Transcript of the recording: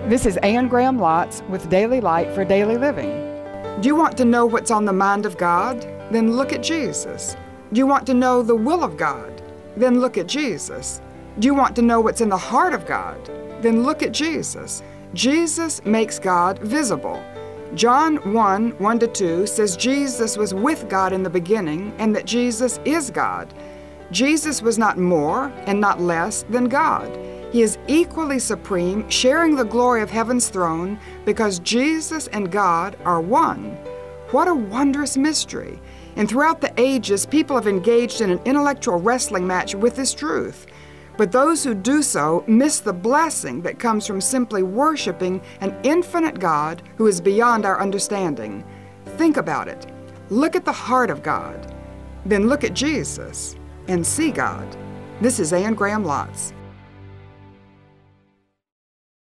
This is Anne Graham Lotz with Daily Light for Daily Living. Do you want to know what's on the mind of God? Then look at Jesus. Do you want to know the will of God? Then look at Jesus. Do you want to know what's in the heart of God? Then look at Jesus. Jesus makes God visible. John 1:1-2 says Jesus was with God in the beginning and that Jesus is God. Jesus was not more and not less than God. He is equally supreme, sharing the glory of heaven's throne because Jesus and God are one. What a wondrous mystery! And throughout the ages, people have engaged in an intellectual wrestling match with this truth. But those who do so miss the blessing that comes from simply worshiping an infinite God who is beyond our understanding. Think about it. Look at the heart of God. Then look at Jesus and see God. This is Anne Graham Lotz.